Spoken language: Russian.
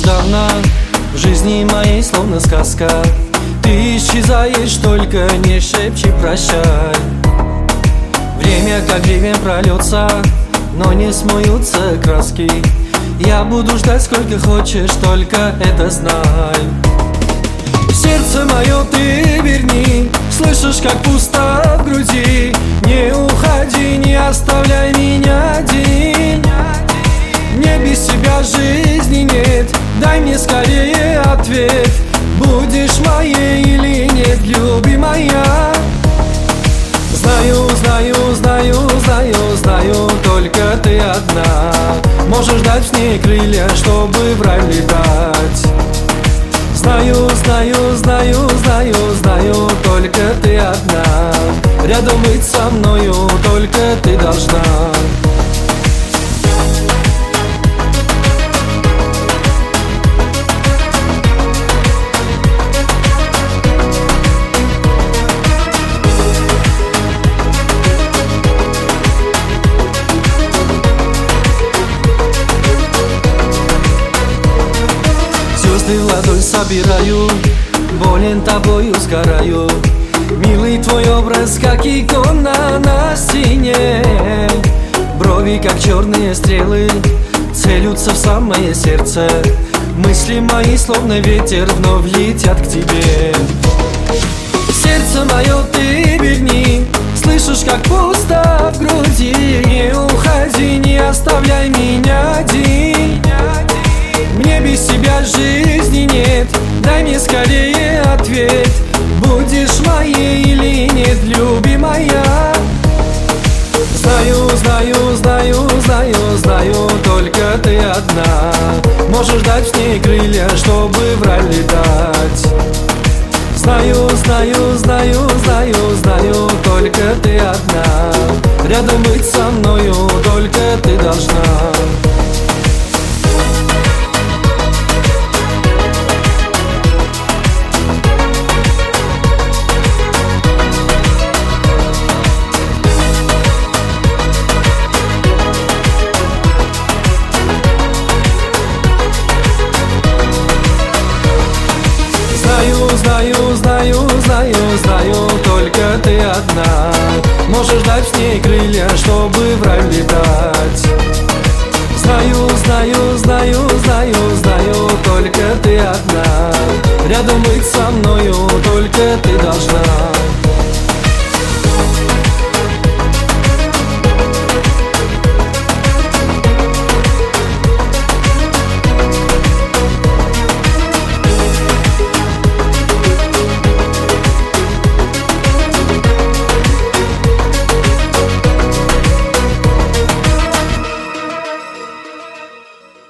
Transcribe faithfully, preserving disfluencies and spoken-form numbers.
нежданно, в жизни моей словно сказка. Ты исчезаешь, только не шепчи прощай. Время как гривен прольется, но не смоются краски. Я буду ждать сколько хочешь, только это знай. Сердце мое ты верни, слышишь, как пусто в груди. Не уходи, не оставляй меня один. Мне без тебя жизни нет, дай мне скорее ответ. Будешь моей или нет, любимая? Знаю, знаю, знаю, знаю, знаю, только ты одна можешь дать мне крылья, чтобы в рай летать. Знаю, знаю, знаю, знаю, знаю, только ты одна рядом быть со мною, только ты должна. Звезды в ладонь собираю, болен тобою сгораю. Милый твой образ, как икона на стене. Брови, как черные стрелы, целются в самое сердце. Мысли мои, словно ветер, вновь летят к тебе. Сердце мое ты верни, слышишь, как пусто в груди. Не уходи, не оставляй меня один. Мне без тебя жизни нет, дай мне скорее ответ. Будешь моей или нет, любимая? Знаю, знаю, знаю, знаю, знаю, только ты одна можешь дать мне крылья, чтобы в рай летать. Знаю, знаю, знаю, знаю, знаю, только ты одна рядом быть со мною, только ты должна. Знаю, знаю, знаю, знаю, только ты одна можешь дать мне крылья, чтобы в рай летать. Знаю, знаю, знаю, знаю, знаю, только ты одна рядом быть со мною,